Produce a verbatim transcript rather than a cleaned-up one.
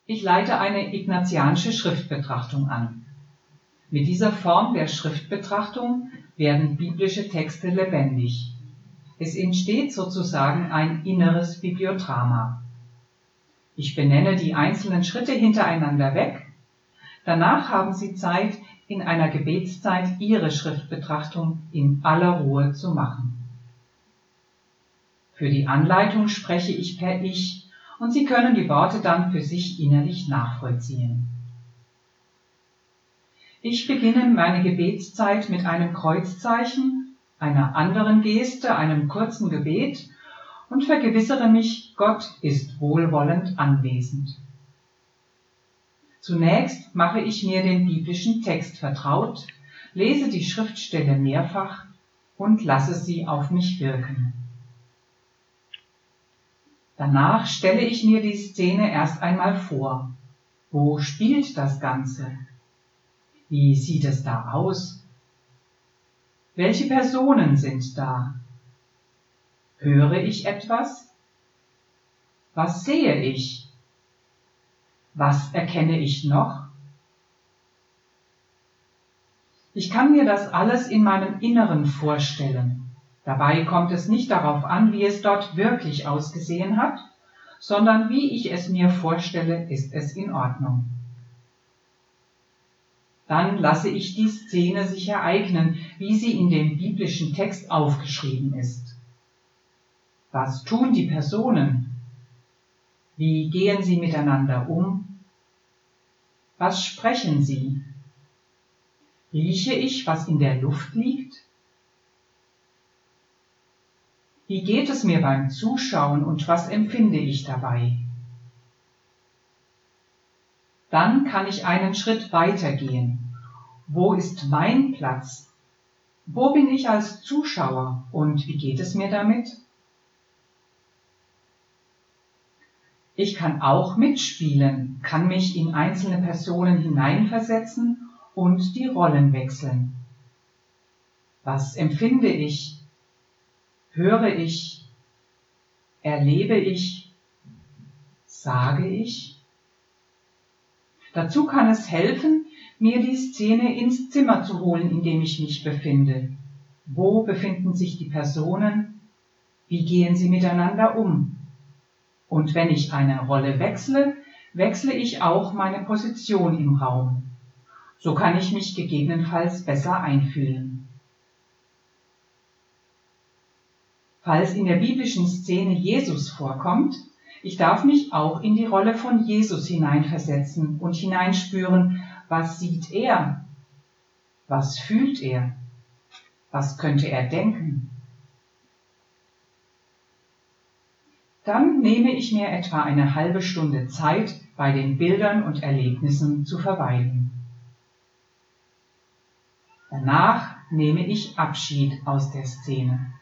Ich leite eine ignatianische Schriftbetrachtung an. Mit dieser Form der Schriftbetrachtung werden biblische Texte lebendig. Es entsteht sozusagen ein inneres Bibliodrama. Ich benenne die einzelnen Schritte hintereinander weg. Danach haben Sie Zeit, in einer Gebetszeit Ihre Schriftbetrachtung in aller Ruhe zu machen. Für die Anleitung spreche ich per Ich und Sie können die Worte dann für sich innerlich nachvollziehen. Ich beginne meine Gebetszeit mit einem Kreuzzeichen, einer anderen Geste, einem kurzen Gebet und vergewissere mich, Gott ist wohlwollend anwesend. Zunächst mache ich mir den biblischen Text vertraut, lese die Schriftstelle mehrfach und lasse sie auf mich wirken. Danach stelle ich mir die Szene erst einmal vor. Wo spielt das Ganze? Wie sieht es da aus? Welche Personen sind da? Höre ich etwas? Was sehe ich? Was erkenne ich noch? Ich kann mir das alles in meinem Inneren vorstellen. Dabei kommt es nicht darauf an, wie es dort wirklich ausgesehen hat, sondern wie ich es mir vorstelle, ist es in Ordnung. Dann lasse ich die Szene sich ereignen, wie sie in dem biblischen Text aufgeschrieben ist. Was tun die Personen? Wie gehen sie miteinander um? Was sprechen sie? Rieche ich, was in der Luft liegt? Wie geht es mir beim Zuschauen und was empfinde ich dabei? Dann kann ich einen Schritt weitergehen. Wo ist mein Platz? Wo bin ich als Zuschauer und wie geht es mir damit? Ich kann auch mitspielen, kann mich in einzelne Personen hineinversetzen und die Rollen wechseln. Was empfinde ich? Höre ich? Erlebe ich? Sage ich? Dazu kann es helfen, mir die Szene ins Zimmer zu holen, in dem ich mich befinde. Wo befinden sich die Personen? Wie gehen sie miteinander um? Und wenn ich eine Rolle wechsle, wechsle ich auch meine Position im Raum. So kann ich mich gegebenenfalls besser einfühlen. Falls in der biblischen Szene Jesus vorkommt, ich darf mich auch in die Rolle von Jesus hineinversetzen und hineinspüren, was sieht er? Was fühlt er? Was könnte er denken? Dann nehme ich mir etwa eine halbe Stunde Zeit, bei den Bildern und Erlebnissen zu verweilen. Danach nehme ich Abschied aus der Szene.